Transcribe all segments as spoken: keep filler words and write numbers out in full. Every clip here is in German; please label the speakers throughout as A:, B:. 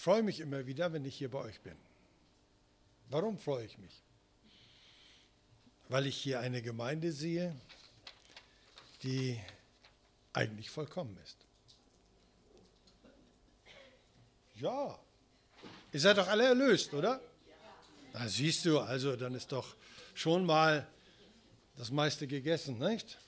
A: freue mich immer wieder, wenn ich hier bei euch bin. Warum freue ich mich? Weil ich hier eine Gemeinde sehe, die eigentlich vollkommen ist. Ja, ihr seid doch alle erlöst, oder? Na, siehst du, also dann ist doch schon mal das meiste gegessen, nicht?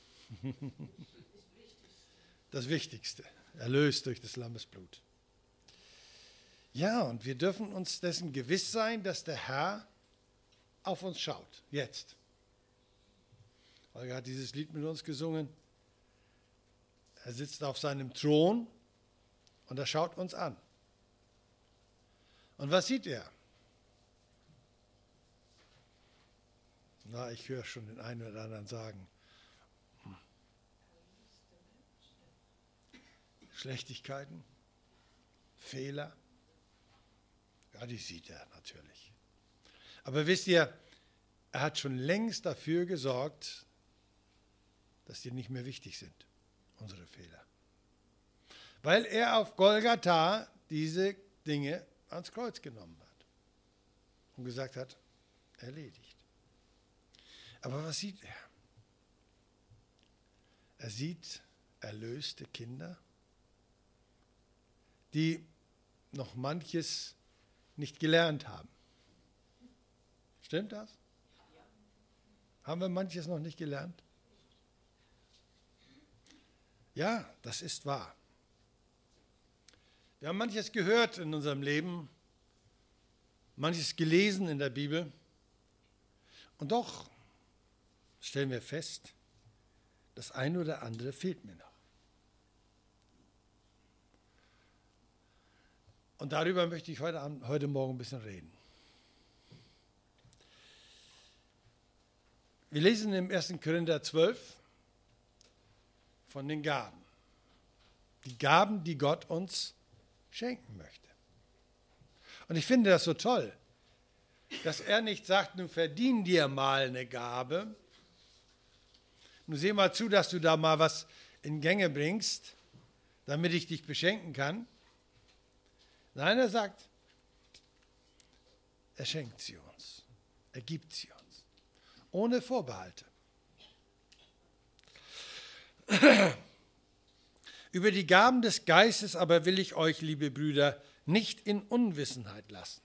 A: Das Wichtigste, erlöst durch des Lammes Blut. Ja, und wir dürfen uns dessen gewiss sein, dass der Herr auf uns schaut, jetzt. Holger hat dieses Lied mit uns gesungen. Er sitzt auf seinem Thron und er schaut uns an. Und was sieht er? Na, ich höre schon den einen oder anderen sagen, hm. Schlechtigkeiten, Fehler, ja, die sieht er natürlich. Aber wisst ihr, er hat schon längst dafür gesorgt, dass die nicht mehr wichtig sind, unsere Fehler. Weil er auf Golgatha diese Dinge ans Kreuz genommen hat und gesagt hat, erledigt. Aber was sieht er? Er sieht erlöste Kinder, die noch manches nicht gelernt haben. Stimmt das? Haben wir manches noch nicht gelernt? Ja, das ist wahr. Wir haben manches gehört in unserem Leben, manches gelesen in der Bibel und doch stellen wir fest, das eine oder andere fehlt mir noch. Und darüber möchte ich heute, Abend, heute Morgen ein bisschen reden. Wir lesen im ersten Korinther zwölf von den Gaben. Die Gaben, die Gott uns schenken möchte. Und ich finde das so toll, dass er nicht sagt, nun verdien dir mal eine Gabe, nun seh mal zu, dass du da mal was in Gänge bringst, damit ich dich beschenken kann. Nein, er sagt, er schenkt sie uns, er gibt sie uns, ohne Vorbehalte. Über die Gaben des Geistes aber will ich euch, liebe Brüder, nicht in Unwissenheit lassen.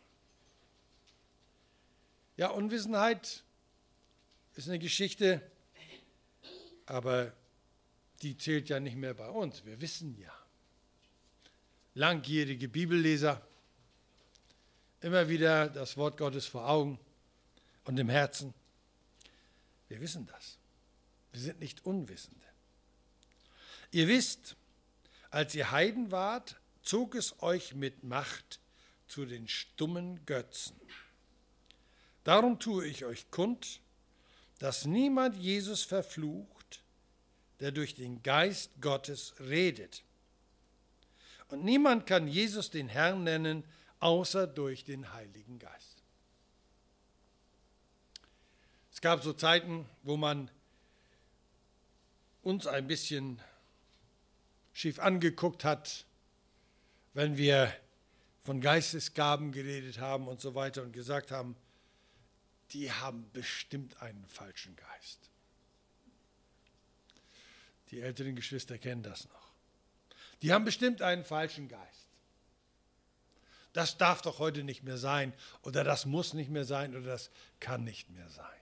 A: Ja, Unwissenheit ist eine Geschichte, aber die zählt ja nicht mehr bei uns. Wir wissen ja. Langjährige Bibelleser, immer wieder das Wort Gottes vor Augen und im Herzen. Wir wissen das. Wir sind nicht Unwissende. Ihr wisst, als ihr Heiden wart, zog es euch mit Macht zu den stummen Götzen. Darum tue ich euch kund, dass niemand Jesus verflucht, der durch den Geist Gottes redet. Und niemand kann Jesus den Herrn nennen, außer durch den Heiligen Geist. Es gab so Zeiten, wo man uns ein bisschen schief angeguckt hat, wenn wir von Geistesgaben geredet haben und so weiter und gesagt haben, die haben bestimmt einen falschen Geist. Die älteren Geschwister kennen das noch. Die haben bestimmt einen falschen Geist. Das darf doch heute nicht mehr sein oder das muss nicht mehr sein oder das kann nicht mehr sein.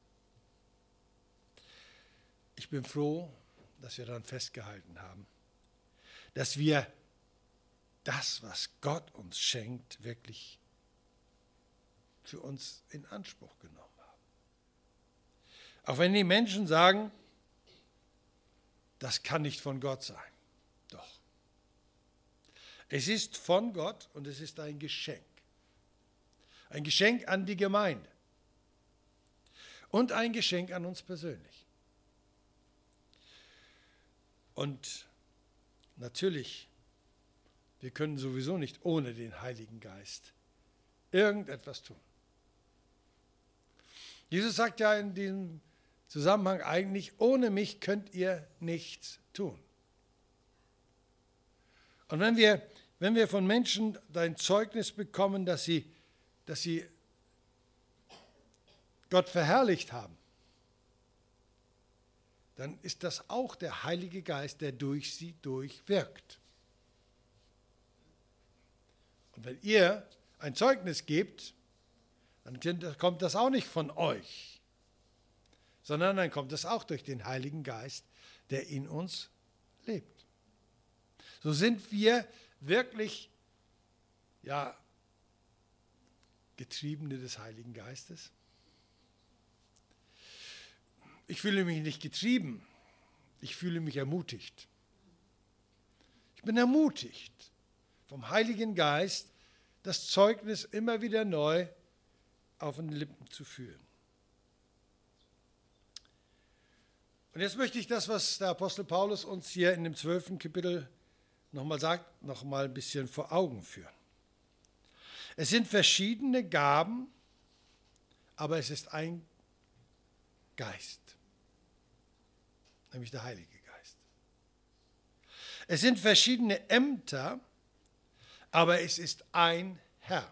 A: Ich bin froh, dass wir daran festgehalten haben, dass wir das, was Gott uns schenkt, wirklich für uns in Anspruch genommen haben. Auch wenn die Menschen sagen, das kann nicht von Gott sein. Doch. Es ist von Gott und es ist ein Geschenk. Ein Geschenk an die Gemeinde und ein Geschenk an uns persönlich. Und natürlich, wir können sowieso nicht ohne den Heiligen Geist irgendetwas tun. Jesus sagt ja in diesem Zusammenhang eigentlich, ohne mich könnt ihr nichts tun. Und wenn wir wenn wir von Menschen ein Zeugnis bekommen, dass sie, dass sie Gott verherrlicht haben, dann ist das auch der Heilige Geist, der durch sie durchwirkt. Und wenn ihr ein Zeugnis gebt, dann kommt das auch nicht von euch, sondern dann kommt es auch durch den Heiligen Geist, der in uns lebt. So sind wir wirklich, ja, Getriebene des Heiligen Geistes. Ich fühle mich nicht getrieben, ich fühle mich ermutigt. Ich bin ermutigt vom Heiligen Geist, das Zeugnis immer wieder neu auf den Lippen zu führen. Und jetzt möchte ich das, was der Apostel Paulus uns hier in dem zwölften Kapitel nochmal sagt, nochmal ein bisschen vor Augen führen. Es sind verschiedene Gaben, aber es ist ein Geist, nämlich der Heilige Geist. Es sind verschiedene Ämter, aber es ist ein Herr.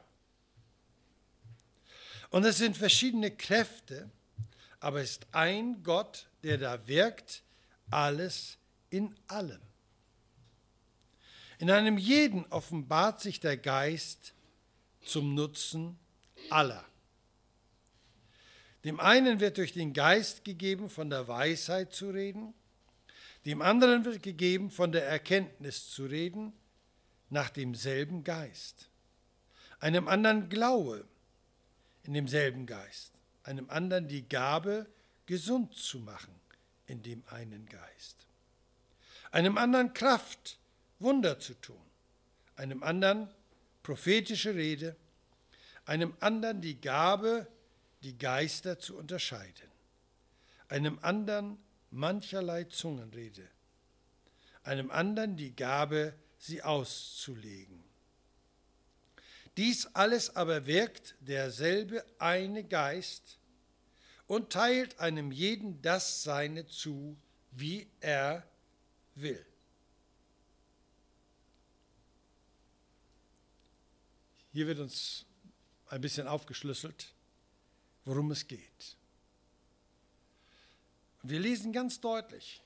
A: Und es sind verschiedene Kräfte, aber es ist ein Gott, der da wirkt, alles in allem. In einem jeden offenbart sich der Geist zum Nutzen aller. Dem einen wird durch den Geist gegeben, von der Weisheit zu reden, dem anderen wird gegeben, von der Erkenntnis zu reden, nach demselben Geist. Einem anderen Glaube in demselben Geist, einem anderen die Gabe, gesund zu machen in dem einen Geist. Einem anderen Kraft, Wunder zu tun, einem anderen prophetische Rede, einem anderen die Gabe, die Geister zu unterscheiden, einem anderen mancherlei Zungenrede, einem anderen die Gabe, sie auszulegen. Dies alles aber wirkt derselbe eine Geist und teilt einem jeden das Seine zu, wie er will. Hier wird uns ein bisschen aufgeschlüsselt, worum es geht. Und wir lesen ganz deutlich,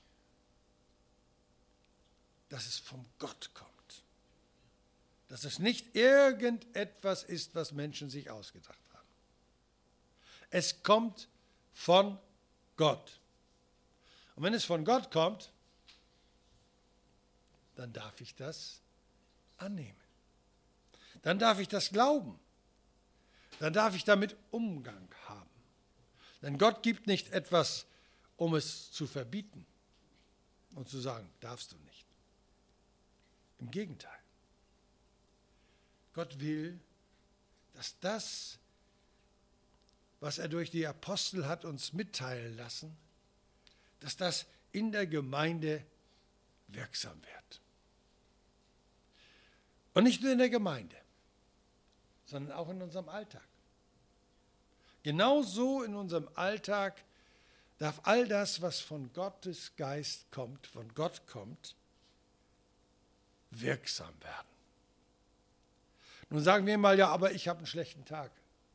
A: dass es vom Gott kommt. Dass es nicht irgendetwas ist, was Menschen sich ausgedacht haben. Es kommt von Gott. Und wenn es von Gott kommt, dann darf ich das annehmen. Dann darf ich das glauben. Dann darf ich damit Umgang haben. Denn Gott gibt nicht etwas, um es zu verbieten und zu sagen, darfst du nicht. Im Gegenteil. Gott will, dass das, was er durch die Apostel hat uns mitteilen lassen, dass das in der Gemeinde wirksam wird. Und nicht nur in der Gemeinde, sondern auch in unserem Alltag. Genauso in unserem Alltag darf all das, was von Gottes Geist kommt, von Gott kommt, wirksam werden. Nun sagen wir mal, ja, aber ich habe einen schlechten Tag.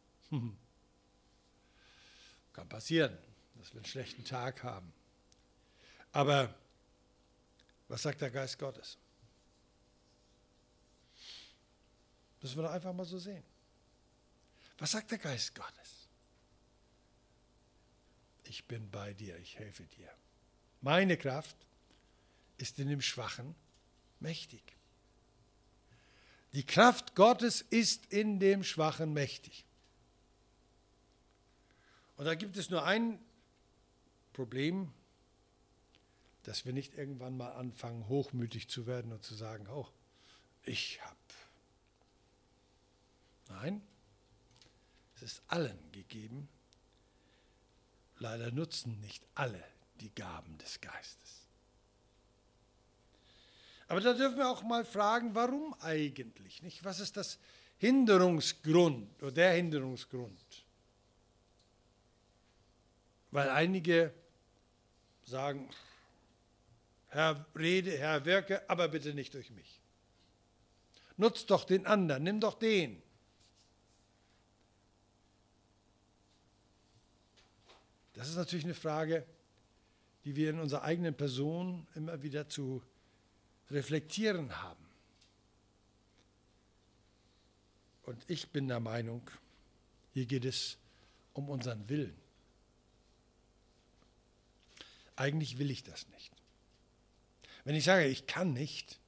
A: Kann passieren, dass wir einen schlechten Tag haben. Aber was sagt der Geist Gottes? Das müssen wir doch einfach mal so sehen. Was sagt der Geist Gottes? Ich bin bei dir, ich helfe dir. Meine Kraft ist in dem Schwachen mächtig. Die Kraft Gottes ist in dem Schwachen mächtig. Und da gibt es nur ein Problem, dass wir nicht irgendwann mal anfangen, hochmütig zu werden und zu sagen, oh, ich habe. Nein, es ist allen gegeben. Leider nutzen nicht alle die Gaben des Geistes. Aber da dürfen wir auch mal fragen, warum eigentlich? Nicht? Was ist das Hinderungsgrund oder der Hinderungsgrund? Weil einige sagen, Herr, rede, Herr, wirke, aber bitte nicht durch mich. nutz doch den anderen, nimm doch den. Das ist natürlich eine Frage, die wir in unserer eigenen Person immer wieder zu reflektieren haben. Und ich bin der Meinung, hier geht es um unseren Willen. Eigentlich will ich das nicht. Wenn ich sage, ich kann nicht,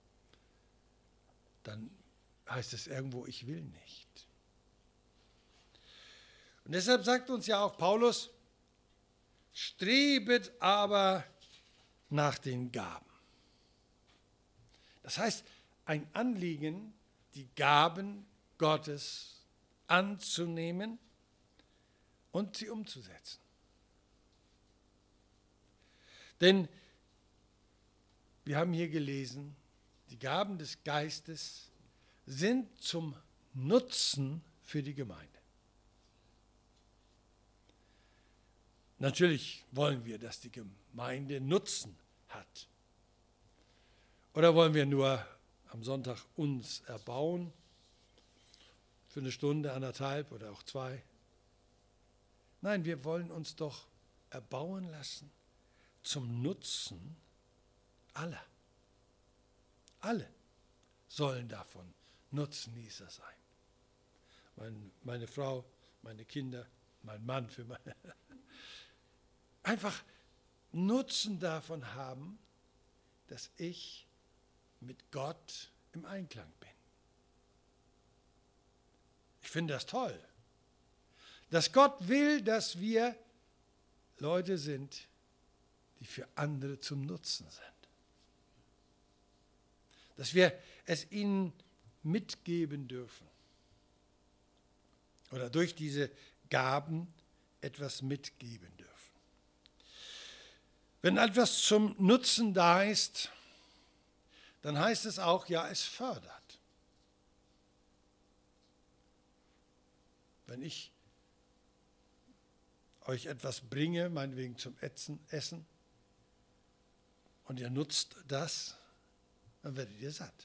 A: dann heißt es irgendwo, ich will nicht. Und deshalb sagt uns ja auch Paulus, strebet aber nach den Gaben. Das heißt, ein Anliegen, die Gaben Gottes anzunehmen und sie umzusetzen. Denn wir haben hier gelesen, die Gaben des Geistes sind zum Nutzen für die Gemeinde. Natürlich wollen wir, dass die Gemeinde Nutzen hat. Oder wollen wir nur am Sonntag uns erbauen, für eine Stunde, anderthalb oder auch zwei? Nein, wir wollen uns doch erbauen lassen zum Nutzen aller. Alle sollen davon Nutznießer sein. Mein, meine Frau, meine Kinder, mein Mann für meine... Einfach Nutzen davon haben, dass ich mit Gott im Einklang bin. Ich finde das toll, dass Gott will, dass wir Leute sind, die für andere zum Nutzen sind. Dass wir es ihnen mitgeben dürfen. Oder durch diese Gaben etwas mitgeben dürfen. Wenn etwas zum Nutzen da ist, dann heißt es auch, ja, es fördert. Wenn ich euch etwas bringe, meinetwegen zum Essen, und ihr nutzt das, dann werdet ihr satt.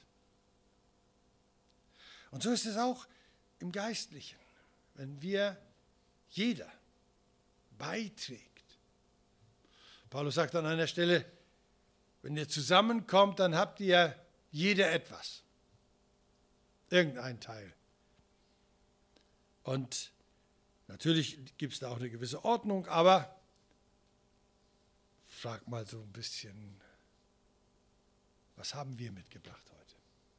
A: Und so ist es auch im Geistlichen. Wenn wir, jeder, beiträgt. Paulus sagt an einer Stelle, wenn ihr zusammenkommt, dann habt ihr jeder etwas. Irgendein Teil. Und natürlich gibt es da auch eine gewisse Ordnung, aber frag mal so ein bisschen, was haben wir mitgebracht heute?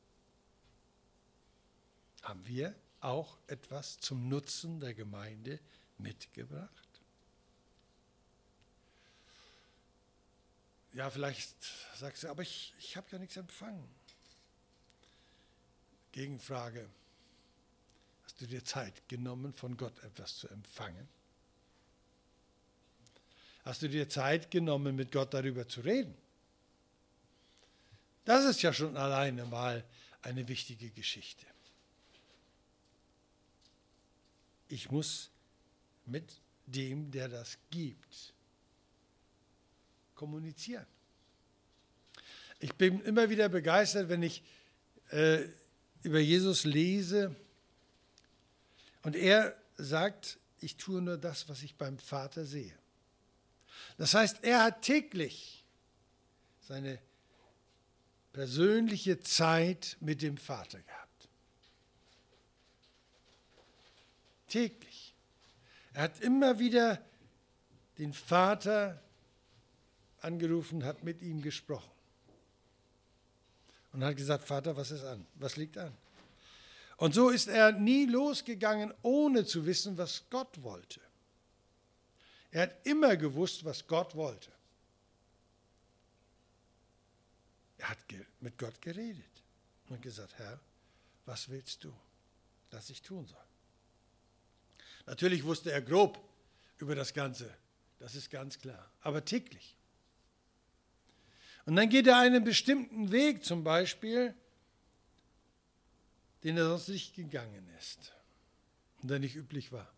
A: Haben wir auch etwas zum Nutzen der Gemeinde mitgebracht? Ja, vielleicht sagst du, aber ich, ich habe ja nichts empfangen. Gegenfrage, hast du dir Zeit genommen, von Gott etwas zu empfangen? Hast du dir Zeit genommen, mit Gott darüber zu reden? Das ist ja schon alleine mal eine wichtige Geschichte. Ich muss mit dem, der das gibt, kommunizieren. Ich bin immer wieder begeistert, wenn ich äh, über Jesus lese und er sagt, ich tue nur das, was ich beim Vater sehe. Das heißt, er hat täglich seine persönliche Zeit mit dem Vater gehabt. Täglich. Er hat immer wieder den Vater angerufen, hat mit ihm gesprochen. Und hat gesagt, Vater, was ist an? Was liegt an? Und so ist er nie losgegangen, ohne zu wissen, was Gott wollte. Er hat immer gewusst, was Gott wollte. Er hat mit Gott geredet und gesagt, Herr, was willst du, dass ich tun soll? Natürlich wusste er grob über das Ganze, das ist ganz klar, aber täglich. Und dann geht er einen bestimmten Weg zum Beispiel, den er sonst nicht gegangen ist und der nicht üblich war,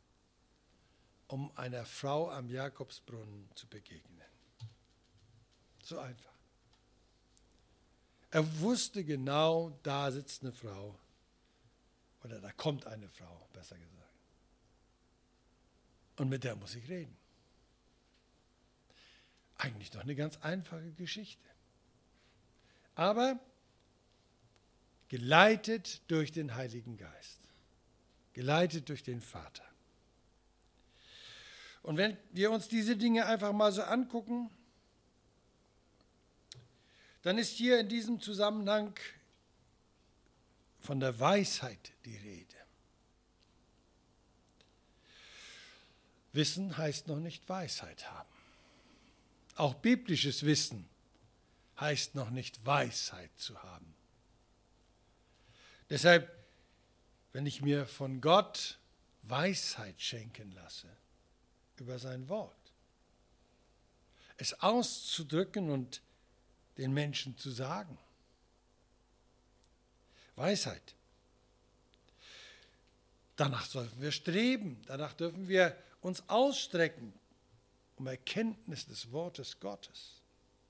A: um einer Frau am Jakobsbrunnen zu begegnen. So einfach. Er wusste genau, da sitzt eine Frau. Oder da kommt eine Frau, besser gesagt. Und mit der muss ich reden. Eigentlich doch eine ganz einfache Geschichte. Aber geleitet durch den Heiligen Geist. Geleitet durch den Vater. Und wenn wir uns diese Dinge einfach mal so angucken, dann ist hier in diesem Zusammenhang von der Weisheit die Rede. Wissen heißt noch nicht Weisheit haben. Auch biblisches Wissen heißt noch nicht Weisheit zu haben. Deshalb, wenn ich mir von Gott Weisheit schenken lasse über sein Wort, es auszudrücken und den Menschen zu sagen. Weisheit. Danach sollten wir streben, danach dürfen wir uns ausstrecken um Erkenntnis des Wortes Gottes,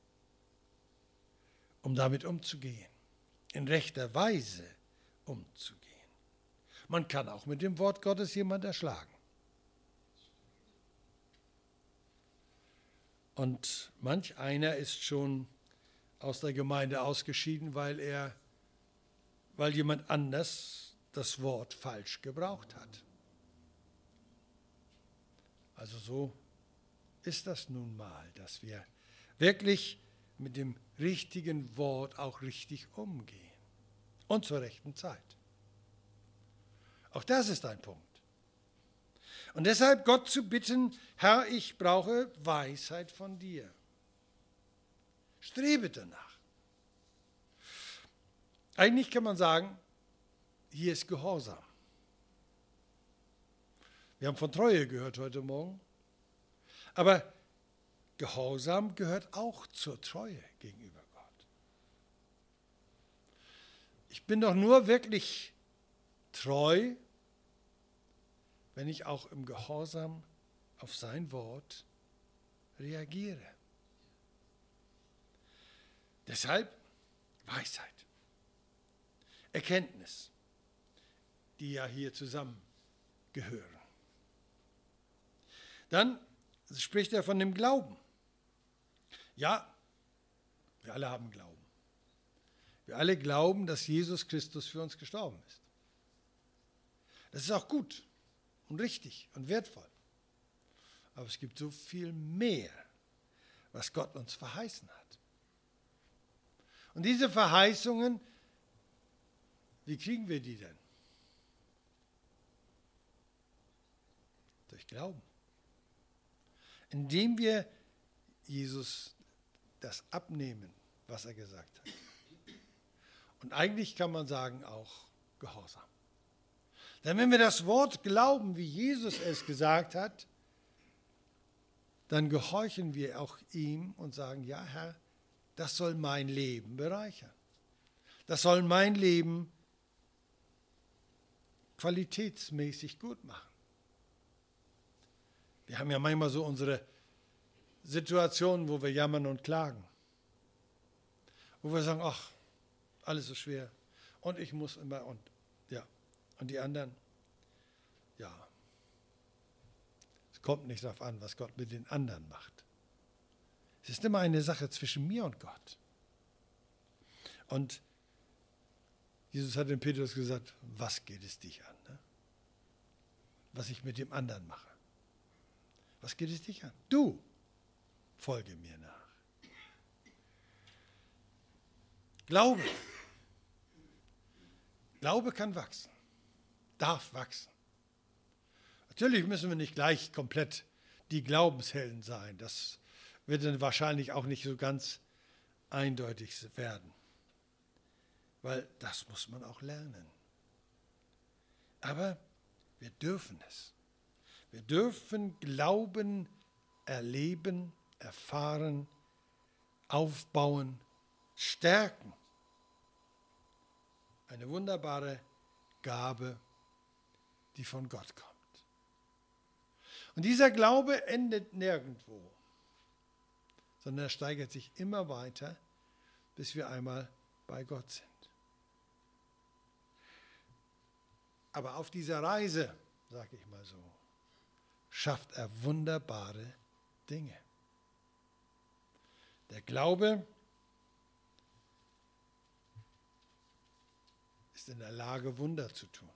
A: um damit umzugehen, in rechter Weise umzugehen. Man kann auch mit dem Wort Gottes jemanden erschlagen. Und manch einer ist schon aus der Gemeinde ausgeschieden, weil er, weil jemand anders das Wort falsch gebraucht hat. Also so ist das nun mal, dass wir wirklich mit dem richtigen Wort auch richtig umgehen und zur rechten Zeit. Auch das ist ein Punkt. Und deshalb Gott zu bitten, Herr, ich brauche Weisheit von dir. Strebe danach. Eigentlich kann man sagen, hier ist Gehorsam. Wir haben von Treue gehört heute Morgen. Aber Gehorsam gehört auch zur Treue gegenüber Gott. Ich bin doch nur wirklich treu, wenn ich auch im Gehorsam auf sein Wort reagiere. Deshalb Weisheit, Erkenntnis, die ja hier zusammengehören. Dann spricht er von dem Glauben. Ja, wir alle haben Glauben. Wir alle glauben, dass Jesus Christus für uns gestorben ist. Das ist auch gut und richtig und wertvoll. Aber es gibt so viel mehr, was Gott uns verheißen hat. Und diese Verheißungen, wie kriegen wir die denn? Durch Glauben. Indem wir Jesus das abnehmen, was er gesagt hat. Und eigentlich kann man sagen auch Gehorsam. Denn wenn wir das Wort glauben, wie Jesus es gesagt hat, dann gehorchen wir auch ihm und sagen, ja Herr, das soll mein Leben bereichern. Das soll mein Leben qualitätsmäßig gut machen. Wir haben ja manchmal so unsere Situationen, wo wir jammern und klagen. Wo wir sagen, ach, alles so schwer. Und ich muss immer und ja. Und die anderen, ja. Es kommt nicht darauf an, was Gott mit den anderen macht. Es ist immer eine Sache zwischen mir und Gott. Und Jesus hat dem Petrus gesagt, was geht es dich an? Ne? Was ich mit dem anderen mache. Was geht es dich an? Du, folge mir nach. Glaube. Glaube kann wachsen, darf wachsen. Natürlich müssen wir nicht gleich komplett die Glaubenshelden sein. Das wird dann wahrscheinlich auch nicht so ganz eindeutig werden. Weil das muss man auch lernen. Aber wir dürfen es. Wir dürfen Glauben erleben, erfahren, aufbauen, stärken. Eine wunderbare Gabe, die von Gott kommt. Und dieser Glaube endet nirgendwo, sondern er steigert sich immer weiter, bis wir einmal bei Gott sind. Aber auf dieser Reise, sage ich mal so, schafft er wunderbare Dinge. Der Glaube ist in der Lage, Wunder zu tun.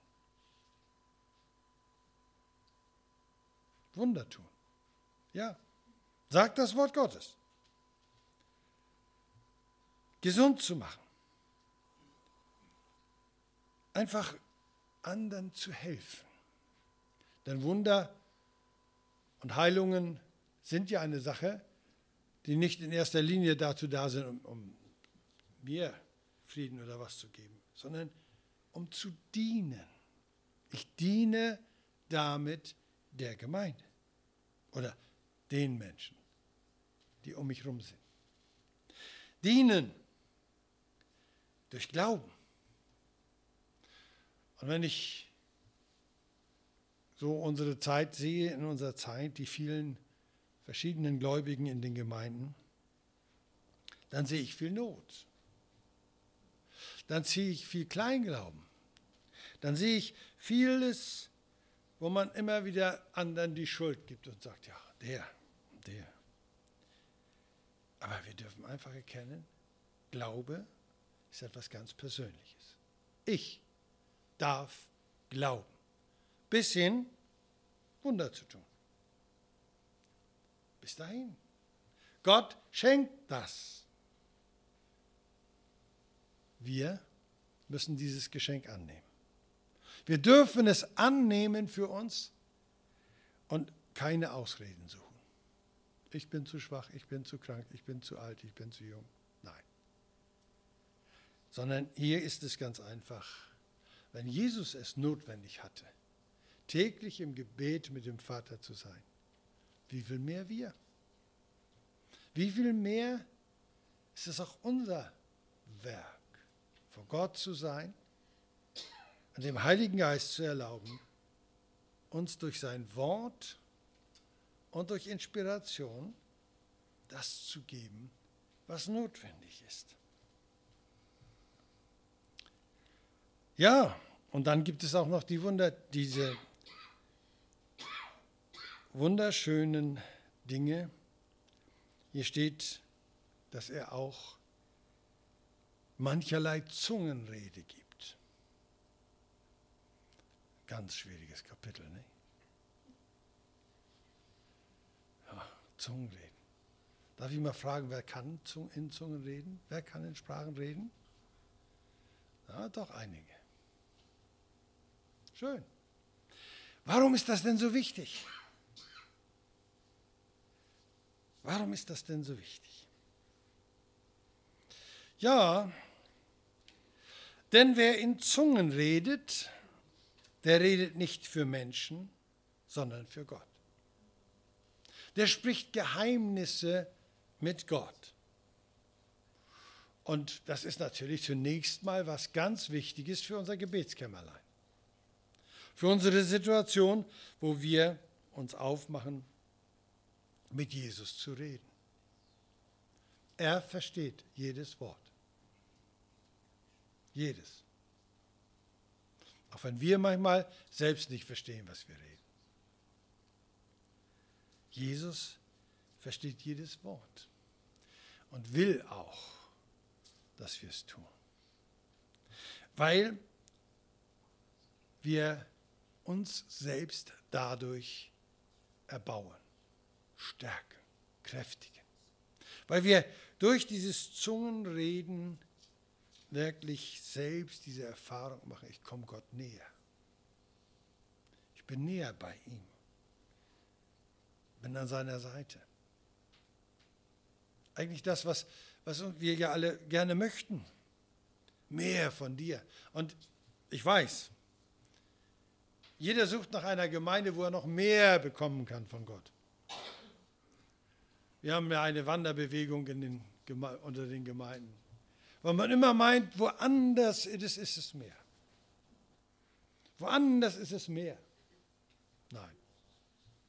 A: Wunder tun. Ja, sagt das Wort Gottes. Gesund zu machen. Einfach anderen zu helfen. Denn Wunder und Heilungen sind ja eine Sache, die nicht in erster Linie dazu da sind, um, um mir Frieden oder was zu geben, sondern um zu dienen. Ich diene damit der Gemeinde oder den Menschen, die um mich herum sind. Dienen durch Glauben. Und wenn ich so unsere Zeit sehe, in unserer Zeit, die vielen verschiedenen Gläubigen in den Gemeinden, dann sehe ich viel Not. Dann sehe ich viel Kleinglauben. Dann sehe ich vieles, wo man immer wieder anderen die Schuld gibt und sagt, ja, der, der. Aber wir dürfen einfach erkennen, Glaube ist etwas ganz Persönliches. Ich darf glauben, bis hin Wunder zu tun. Bis dahin. Gott schenkt das. Wir müssen dieses Geschenk annehmen. Wir dürfen es annehmen für uns und keine Ausreden suchen. Ich bin zu schwach, ich bin zu krank, ich bin zu alt, ich bin zu jung. Nein. Sondern hier ist es ganz einfach. Wenn Jesus es notwendig hatte, täglich im Gebet mit dem Vater zu sein, wie viel mehr wir? Wie viel mehr ist es auch unser Werk, vor Gott zu sein und dem Heiligen Geist zu erlauben, uns durch sein Wort und durch Inspiration das zu geben, was notwendig ist. Ja, und dann gibt es auch noch die Wunder, diese wunderschönen Dinge. Hier steht, dass er auch mancherlei Zungenrede gibt. Ganz schwieriges Kapitel, ne? Ja, Zungenreden. Darf ich mal fragen, wer kann in Zungen reden? Wer kann in Sprachen reden? Ja, doch einige. Schön. Warum ist das denn so wichtig? Warum ist das denn so wichtig? Ja, denn wer in Zungen redet, der redet nicht für Menschen, sondern für Gott. Der spricht Geheimnisse mit Gott. Und das ist natürlich zunächst mal was ganz Wichtiges für unser Gebetskämmerlein. Für unsere Situation, wo wir uns aufmachen, mit Jesus zu reden. Er versteht jedes Wort. Jedes. Auch wenn wir manchmal selbst nicht verstehen, was wir reden. Jesus versteht jedes Wort und will auch, dass wir es tun. Weil wir uns selbst dadurch erbauen, stärken, kräftigen. Weil wir durch dieses Zungenreden wirklich selbst diese Erfahrung machen, ich komme Gott näher. Ich bin näher bei ihm. Bin an seiner Seite. Eigentlich das, was, was wir ja alle gerne möchten. Mehr von dir. Und ich weiß, jeder sucht nach einer Gemeinde, wo er noch mehr bekommen kann von Gott. Wir haben ja eine Wanderbewegung in den Geme- unter den Gemeinden. Weil man immer meint, woanders ist, ist es mehr. Woanders ist es mehr. Nein.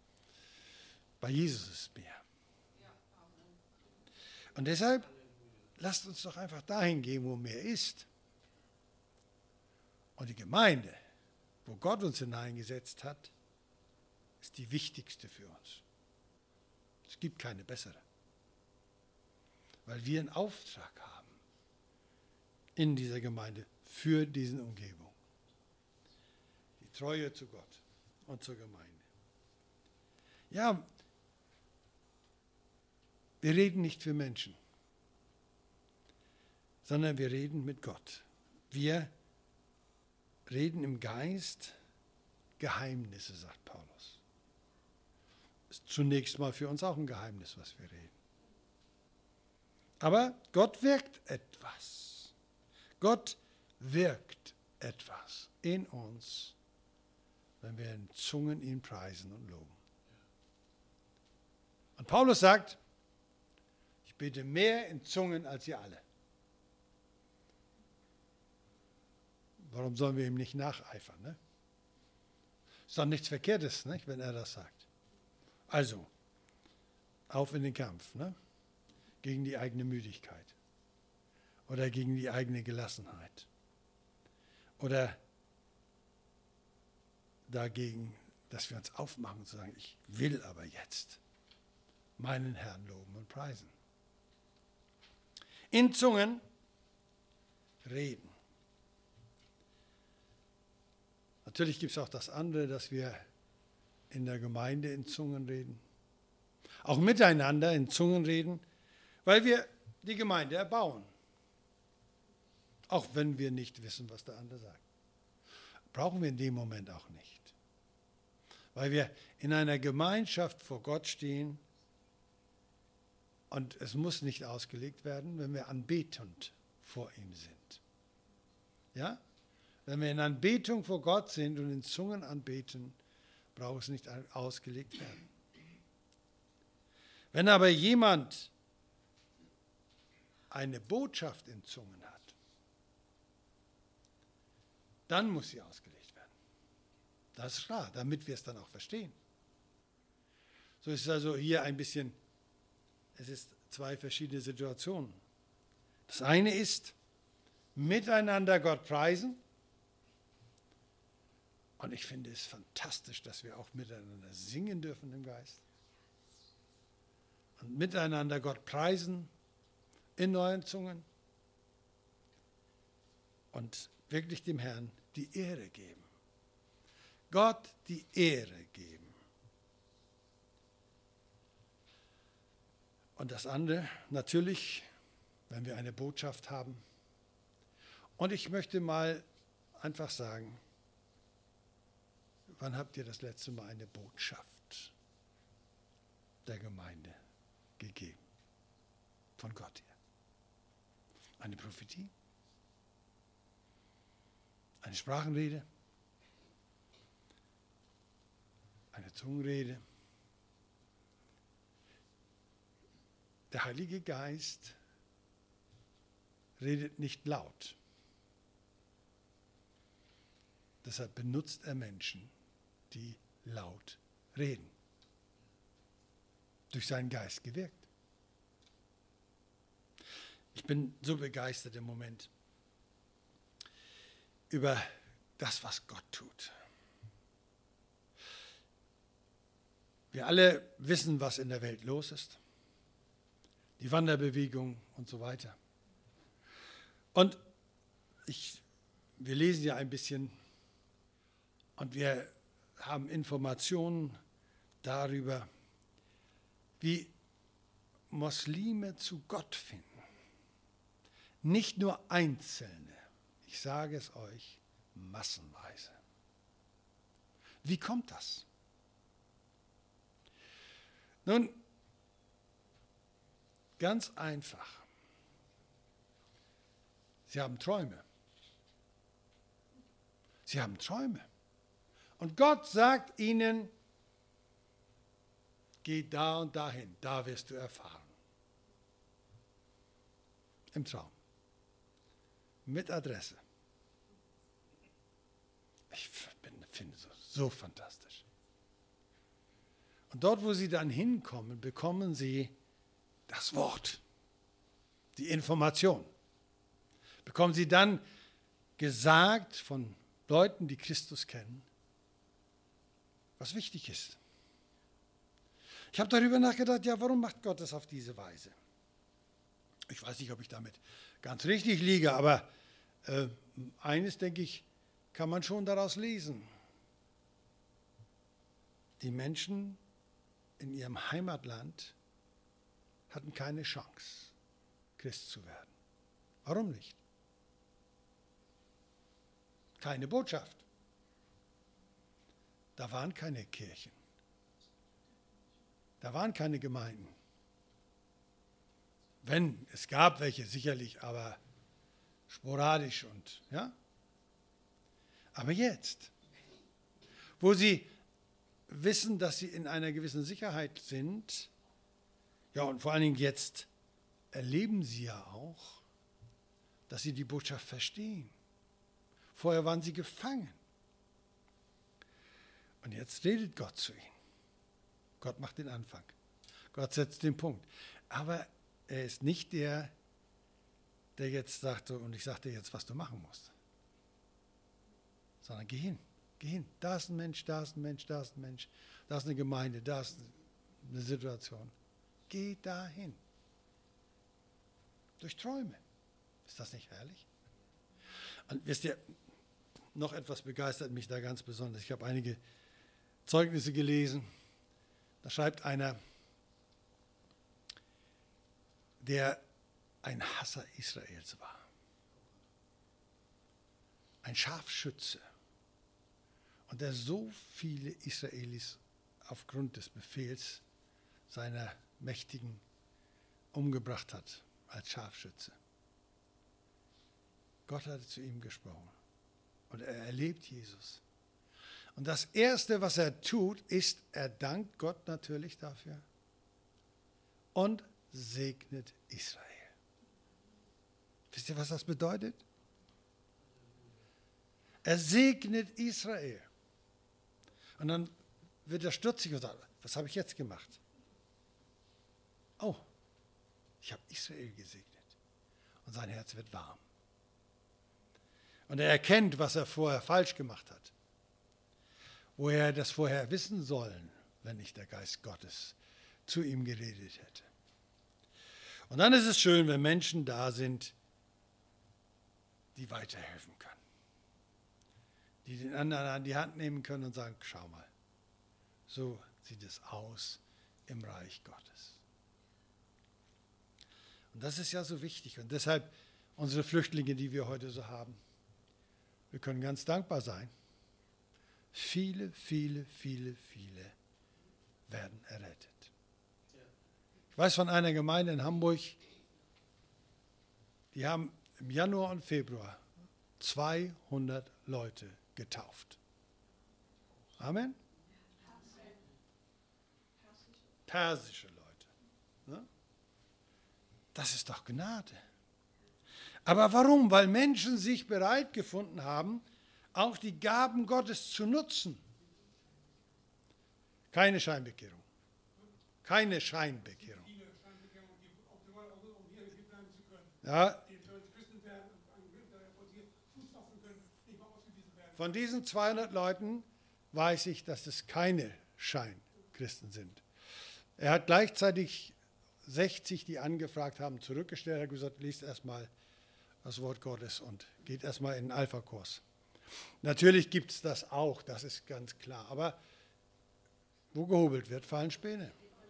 A: Bei Jesus ist es mehr. Und deshalb lasst uns doch einfach dahin gehen, wo mehr ist. Und die Gemeinde, wo Gott uns hineingesetzt hat, ist die wichtigste für uns. Es gibt keine bessere. Weil wir einen Auftrag haben in dieser Gemeinde für diese Umgebung. Die Treue zu Gott und zur Gemeinde. Ja, wir reden nicht für Menschen, sondern wir reden mit Gott. Wir reden im Geist Geheimnisse, sagt Paulus. Ist zunächst mal für uns auch ein Geheimnis, was wir reden. Aber Gott wirkt etwas. Gott wirkt etwas in uns, wenn wir in Zungen ihn preisen und loben. Und Paulus sagt, ich bete mehr in Zungen als ihr alle. Warum sollen wir ihm nicht nacheifern? Ne? Ist doch nichts Verkehrtes, nicht, wenn er das sagt. Also, auf in den Kampf, ne? Gegen die eigene Müdigkeit oder gegen die eigene Gelassenheit oder dagegen, dass wir uns aufmachen und sagen, ich will aber jetzt meinen Herrn loben und preisen. In Zungen reden. Natürlich gibt es auch das andere, dass wir in der Gemeinde in Zungen reden. Auch miteinander in Zungen reden, weil wir die Gemeinde erbauen. Auch wenn wir nicht wissen, was der andere sagt. Brauchen wir in dem Moment auch nicht. Weil wir in einer Gemeinschaft vor Gott stehen und es muss nicht ausgelegt werden, wenn wir anbetend vor ihm sind. Ja? Wenn wir in Anbetung vor Gott sind und in Zungen anbeten, braucht es nicht ausgelegt werden. Wenn aber jemand eine Botschaft in Zungen hat, dann muss sie ausgelegt werden. Das ist klar, damit wir es dann auch verstehen. So ist es also hier ein bisschen, es ist zwei verschiedene Situationen. Das eine ist, miteinander Gott preisen. Und ich finde es fantastisch, dass wir auch miteinander singen dürfen im Geist. Und miteinander Gott preisen in neuen Zungen. Und wirklich dem Herrn die Ehre geben. Gott die Ehre geben. Und das andere, natürlich, wenn wir eine Botschaft haben. Und ich möchte mal einfach sagen, wann habt ihr das letzte Mal eine Botschaft der Gemeinde gegeben? Von Gott her. Eine Prophetie? Eine Sprachenrede? Eine Zungenrede? Der Heilige Geist redet nicht laut. Deshalb benutzt er Menschen, die laut reden. Durch seinen Geist gewirkt. Ich bin so begeistert im Moment über das, was Gott tut. Wir alle wissen, was in der Welt los ist. Die Wanderbewegung und so weiter. Und ich, wir lesen ja ein bisschen und wir haben Informationen darüber, wie Muslime zu Gott finden. Nicht nur Einzelne, ich sage es euch, massenweise. Wie kommt das? Nun, ganz einfach. Sie haben Träume. Sie haben Träume. Und Gott sagt ihnen, geh da und dahin, da wirst du erfahren. Im Traum. Mit Adresse. Ich finde es so, so fantastisch. Und dort, wo sie dann hinkommen, bekommen sie das Wort. die Information, bekommen sie dann gesagt von Leuten, die Christus kennen, was wichtig ist. Ich habe darüber nachgedacht, ja, warum macht Gott das auf diese Weise? Ich weiß nicht, ob ich damit ganz richtig liege, aber äh, eines, denke ich, kann man schon daraus lesen. Die Menschen in ihrem Heimatland hatten keine Chance, Christ zu werden. Warum nicht? Keine Botschaft. Da waren keine Kirchen. Da waren keine Gemeinden. Wenn, es gab welche sicherlich, aber sporadisch und, ja. Aber jetzt, wo sie wissen, dass sie in einer gewissen Sicherheit sind, ja, und vor allen Dingen jetzt erleben sie ja auch, dass sie die Botschaft verstehen. Vorher waren sie gefangen. Und jetzt redet Gott zu ihnen. Gott macht den Anfang. Gott setzt den Punkt. Aber er ist nicht der, der jetzt sagt, und ich sage dir jetzt, was du machen musst. Sondern geh hin, geh hin. Da ist ein Mensch, da ist ein Mensch, da ist ein Mensch, da ist eine Gemeinde, da ist eine Situation. Geh dahin. Durch Träume. Ist das nicht herrlich? Und wisst ihr, noch etwas begeistert mich da ganz besonders. Ich habe einige Zeugnisse gelesen. Da schreibt einer, der ein Hasser Israels war. Ein Scharfschütze. Und der so viele Israelis aufgrund des Befehls seiner Mächtigen umgebracht hat als Scharfschütze. Gott hatte zu ihm gesprochen. Und er erlebt Jesus. Und das Erste, was er tut, ist, er dankt Gott natürlich dafür und segnet Israel. Wisst ihr, was das bedeutet? Er segnet Israel. Und dann wird er stutzig und sagt, was habe ich jetzt gemacht? Oh, ich habe Israel gesegnet. Und sein Herz wird warm. Und er erkennt, was er vorher falsch gemacht hat. Woher er das vorher wissen sollen, wenn nicht der Geist Gottes zu ihm geredet hätte. Und dann ist es schön, wenn Menschen da sind, die weiterhelfen können. Die den anderen an die Hand nehmen können und sagen, schau mal, so sieht es aus im Reich Gottes. Und das ist ja so wichtig. Und deshalb unsere Flüchtlinge, die wir heute so haben, wir können ganz dankbar sein. Viele, viele, viele, viele werden errettet. Ich weiß von einer Gemeinde in Hamburg, die haben im Januar und Februar zweihundert Leute getauft. Amen? Persische Leute. Das ist doch Gnade. Aber warum? Weil Menschen sich bereit gefunden haben, auch die Gaben Gottes zu nutzen. Keine Scheinbekehrung. Keine Scheinbekehrung. Ja. Von diesen zweihundert Leuten weiß ich, dass es keine Scheinchristen sind. Er hat gleichzeitig sechzig, die angefragt haben, zurückgestellt. Er hat gesagt, liest erstmal das Wort Gottes und geht erstmal in den Alpha-Kurs. Natürlich gibt es das auch, das ist ganz klar. Aber wo gehobelt wird, fallen Späne.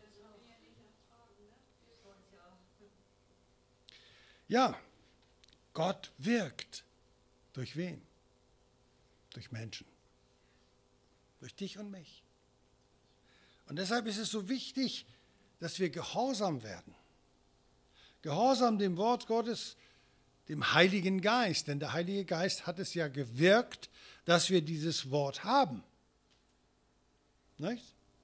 A: Ja, Gott wirkt. Durch wen? Durch Menschen. Durch dich und mich. Und deshalb ist es so wichtig, dass wir gehorsam werden. Gehorsam dem Wort Gottes, dem Heiligen Geist. Denn der Heilige Geist hat es ja gewirkt, dass wir dieses Wort haben. Nicht?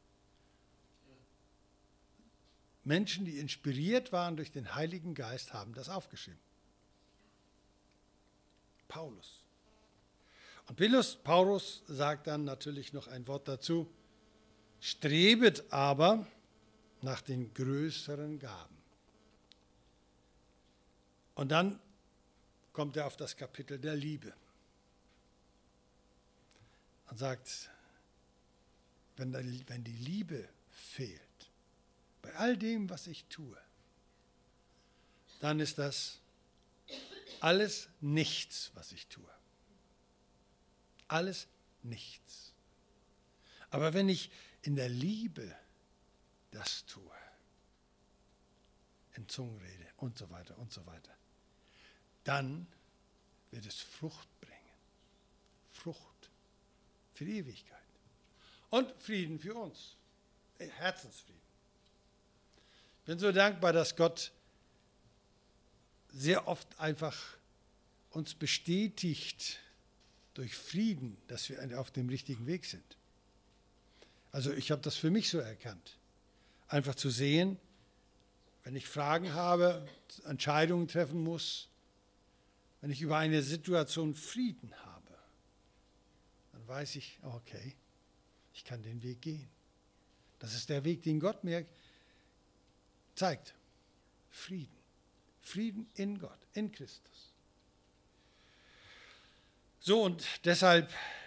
A: Menschen, die inspiriert waren durch den Heiligen Geist, haben das aufgeschrieben. Paulus. Und Paulus sagt dann natürlich noch ein Wort dazu. Strebet aber nach den größeren Gaben. Und dann kommt er auf das Kapitel der Liebe und sagt, wenn die Liebe fehlt, bei all dem, was ich tue, dann ist das alles nichts, was ich tue. Alles nichts. Aber wenn ich in der Liebe das tue, in Zungenrede und so weiter und so weiter, dann wird es Frucht bringen. Frucht für die Ewigkeit. Und Frieden für uns. Herzensfrieden. Ich bin so dankbar, dass Gott sehr oft einfach uns bestätigt durch Frieden, dass wir auf dem richtigen Weg sind. Also ich habe das für mich so erkannt. Einfach zu sehen, wenn ich Fragen habe, Entscheidungen treffen muss, wenn ich über eine Situation Frieden habe, dann weiß ich, okay, ich kann den Weg gehen. Das ist der Weg, den Gott mir zeigt. Frieden. Frieden in Gott, in Christus. So, und deshalb,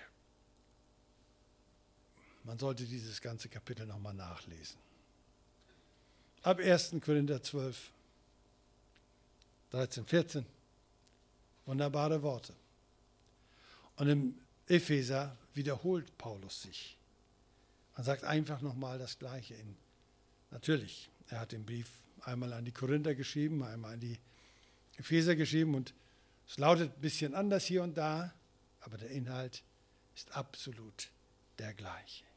A: man sollte dieses ganze Kapitel nochmal nachlesen. Ab ersten Korinther zwölf, dreizehn, vierzehn, wunderbare Worte. Und im Epheser wiederholt Paulus sich. Man sagt einfach nochmal das Gleiche. In, natürlich, er hat den Brief einmal an die Korinther geschrieben, einmal an die Epheser geschrieben und es lautet ein bisschen anders hier und da, aber der Inhalt ist absolut der gleiche.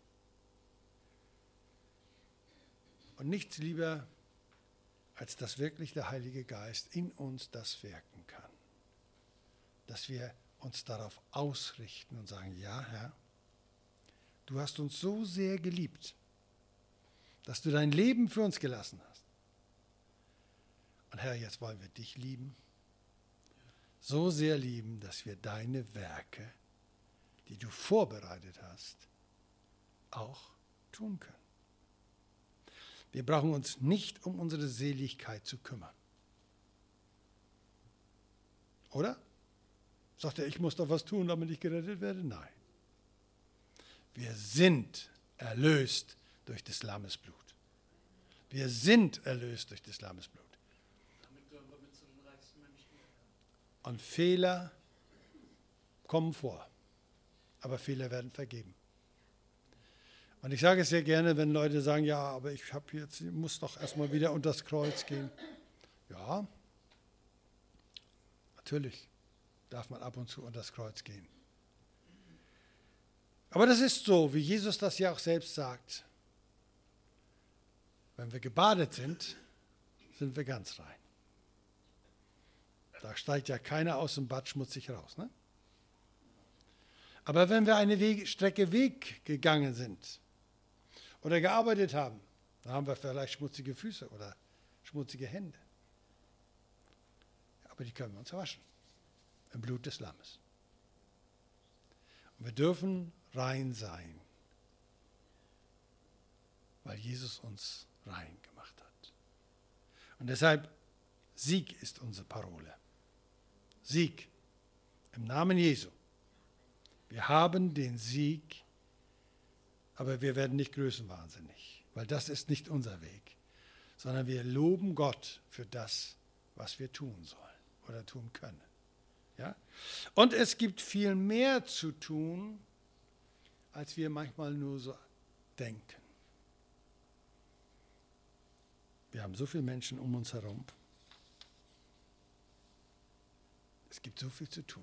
A: Und nichts lieber, als dass wirklich der Heilige Geist in uns das wirken kann. Dass wir uns darauf ausrichten und sagen, ja Herr, du hast uns so sehr geliebt, dass du dein Leben für uns gelassen hast. Und Herr, jetzt wollen wir dich lieben, so sehr lieben, dass wir deine Werke, die du vorbereitet hast, auch tun können. Wir brauchen uns nicht um unsere Seligkeit zu kümmern. Oder? Sagt er, ich muss doch was tun, damit ich gerettet werde? Nein. Wir sind erlöst durch des Lammes Blut. Wir sind erlöst durch des Lammes Blut. Und Fehler kommen vor, aber Fehler werden vergeben. Und ich sage es sehr gerne, wenn Leute sagen, ja, aber ich habe jetzt, ich muss doch erstmal wieder unter das Kreuz gehen. Ja, natürlich darf man ab und zu unter das Kreuz gehen. Aber das ist so, wie Jesus das ja auch selbst sagt. Wenn wir gebadet sind, sind wir ganz rein. Da steigt ja keiner aus dem Bad schmutzig raus. Ne? Aber wenn wir eine Weg, Strecke Weg gegangen sind oder gearbeitet haben, dann haben wir vielleicht schmutzige Füße oder schmutzige Hände. Aber die können wir uns waschen im Blut des Lammes. Und wir dürfen rein sein, weil Jesus uns rein gemacht hat. Und deshalb, Sieg ist unsere Parole. Sieg im Namen Jesu. Wir haben den Sieg, aber wir werden nicht größenwahnsinnig, weil das ist nicht unser Weg, sondern wir loben Gott für das, was wir tun sollen oder tun können. Ja? Und es gibt viel mehr zu tun, als wir manchmal nur so denken. Wir haben so viele Menschen um uns herum. Es gibt so viel zu tun.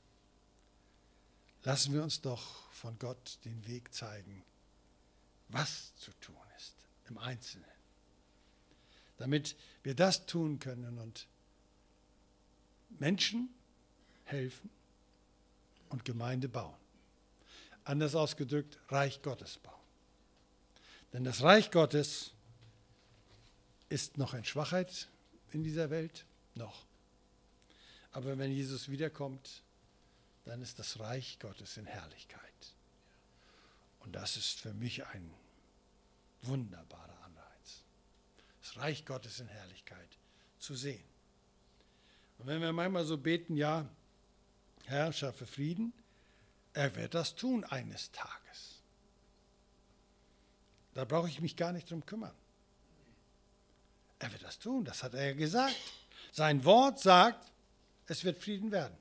A: Lassen wir uns doch von Gott den Weg zeigen, was zu tun ist im Einzelnen, damit wir das tun können und Menschen helfen und Gemeinde bauen. Anders ausgedrückt, Reich Gottes bauen. Denn das Reich Gottes ist noch in Schwachheit in dieser Welt, noch. Aber wenn Jesus wiederkommt, dann ist das Reich Gottes in Herrlichkeit. Und das ist für mich ein wunderbarer Anreiz, das Reich Gottes in Herrlichkeit zu sehen. Und wenn wir manchmal so beten, ja, Herr, schaffe Frieden, er wird das tun eines Tages. Da brauche ich mich gar nicht drum kümmern. Er wird das tun, das hat er ja gesagt. Sein Wort sagt, es wird Frieden werden.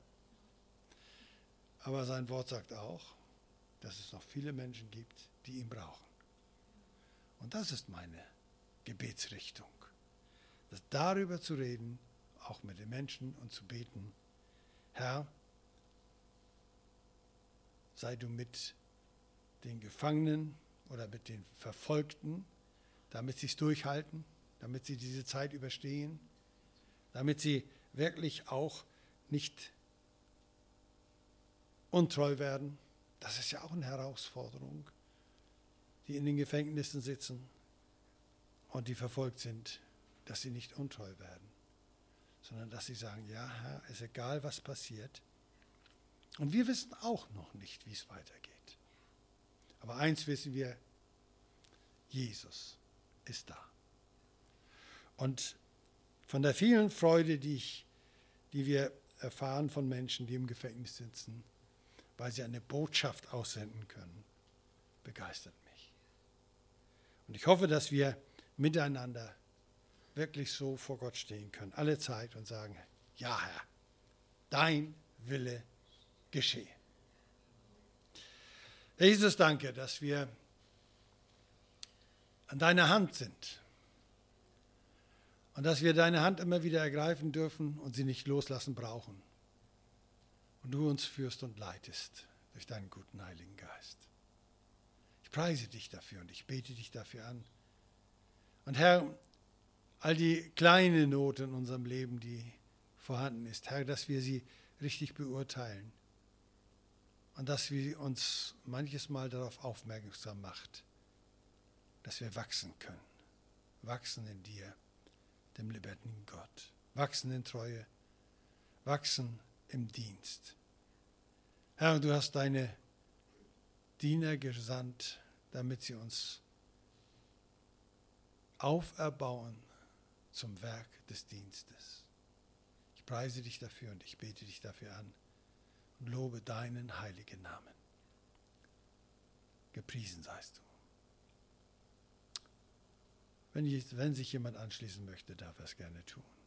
A: Aber sein Wort sagt auch, dass es noch viele Menschen gibt, die ihn brauchen. Und das ist meine Gebetsrichtung. Das darüber zu reden, auch mit den Menschen und zu beten, Herr, sei du mit den Gefangenen oder mit den Verfolgten, damit sie es durchhalten, damit sie diese Zeit überstehen, damit sie wirklich auch nicht untreu werden. Das ist ja auch eine Herausforderung, die in den Gefängnissen sitzen und die verfolgt sind, dass sie nicht untreu werden, sondern dass sie sagen, ja Herr, ist egal, was passiert. Und wir wissen auch noch nicht, wie es weitergeht. Aber eins wissen wir, Jesus ist da. Und von der vielen Freude, die, ich, die wir erfahren von Menschen, die im Gefängnis sitzen, weil sie eine Botschaft aussenden können, begeistert mich. Und ich hoffe, dass wir miteinander wirklich so vor Gott stehen können, alle Zeit und sagen, ja Herr, dein Wille geschehe. Herr Jesus, danke, dass wir an deiner Hand sind und dass wir deine Hand immer wieder ergreifen dürfen und sie nicht loslassen brauchen. Und du uns führst und leitest durch deinen guten Heiligen Geist. Ich preise dich dafür und ich bete dich dafür an. Und Herr, all die kleine Not in unserem Leben, die vorhanden ist, Herr, dass wir sie richtig beurteilen und dass wir uns manches Mal darauf aufmerksam macht, dass wir wachsen können. Wachsen in dir, dem lebendigen Gott. Wachsen in Treue. Wachsen im Dienst. Herr, du hast deine Diener gesandt, damit sie uns auferbauen zum Werk des Dienstes. Ich preise dich dafür und ich bete dich dafür an und lobe deinen heiligen Namen. Gepriesen seist du. Wenn, wenn sich jemand anschließen möchte, darf er es gerne tun.